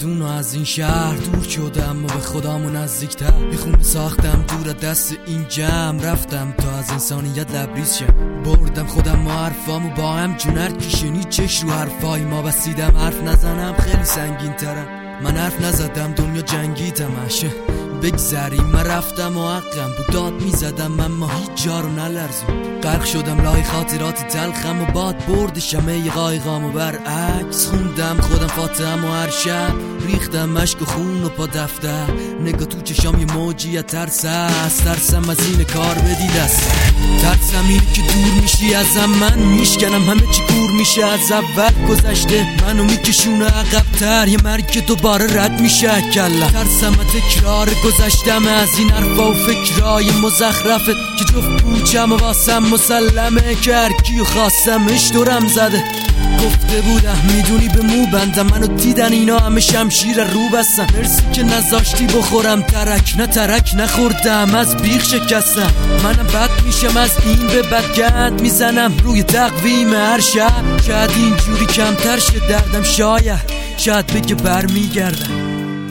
مردون و از این شهر دور شدم و به خدامو نزدیکتر. یه خونه ساختم دور از دست این جمع، رفتم تا از انسانیت لبریز شم. بردم خودم و حرفامو با هم جونر کشنی چش رو حرفای ما بسیدم. حرف نزنم خیلی سنگین ترم، من حرف نزدم دنیا جنگیدمش. بگذریم من رفتم و حقم بود داد میزدم، اما هیچ جا رو نلرزون. غرق شدم لای خاطرات تلخم و باد برد شمه قایقام و برعکس خوندم خودم فاتحم و هر شب ریختم مشک و خون و پا دفتر. نگاه تو چشام یه موجی ترس است، ترسم از این کار بدی دست. ترسم اینه که دور میشی ازم، من میشکنم همه چی کور میشه از اول گذشته، منو میکشونه عقب‌تر، یه مرگ که دوباره رد میشه کلا. ترسم تکرار گذشتم از این حرفا و فکرای مزخرفت که جفت پوچم و واسم مسلمه که هرکیو خواستمش دورم زده. گفته بودم میدونی به مو بندم، منو دیدن اینا همه شمشیر رو بستن. مرسی که نذاشتی بخورم ترک، نه ترک نخوردم از بیخ شکستم. منم بد میشم از این به بدگند میزنم روی تقویم هر شب. شاید اینجوری کمتر شه دردم، شاید بگه برمیگردم.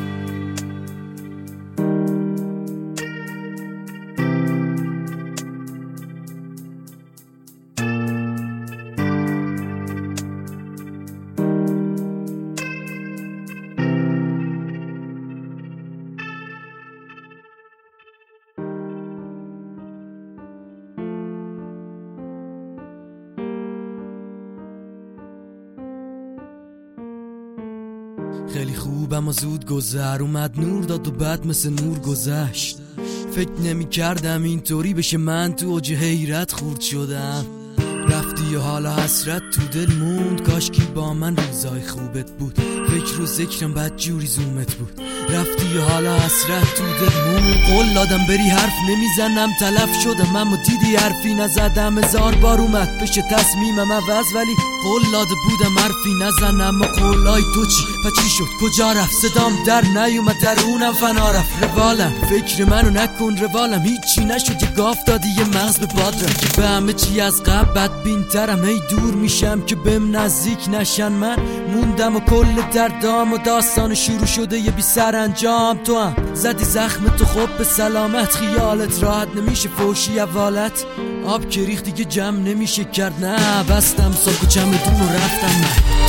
خیلی خوبم و زود گذر اومد، نور داد و بعد مثل نور گذشت. فکر نمی کردم اینطوری بشه، من تو اوج حیرت خورد شدم. رفتی و حالا حسرت تو دل موند، کاش کی با من روزای خوبت بود. فکر و ذکرم بد جوری زومت بود. رفتی و حالا حسرت تو دل موند، قول دادم بری حرف نمیزنم، تلف شدم اما دیدی حرفی نزدم. هزار بار اومد بشه تصمیمم عوض، ولی قول داده بودم حرفی نزنم. اما قولای تو چی شد کجا رفت؟ صدام در نیومد درونم فنا رفت. روالم فکر منو نکن روالم، هیچی نشد یه گاف دادی یه مغز به باد رفت. که به همه چی از قبل بدبین ترم، هی دور میشم که بهم نزدیک نشن. من موندم و کل دردام و داستان شروع شده یه بی سر انجام. تو هم زدی زخم تو خوب به سلامت، خیالت راحت نمیشه فوشی اولت. آب که ریخت دیگه جمع نمیشه کرد، نه بستم ساک و چمدون و رفتم من.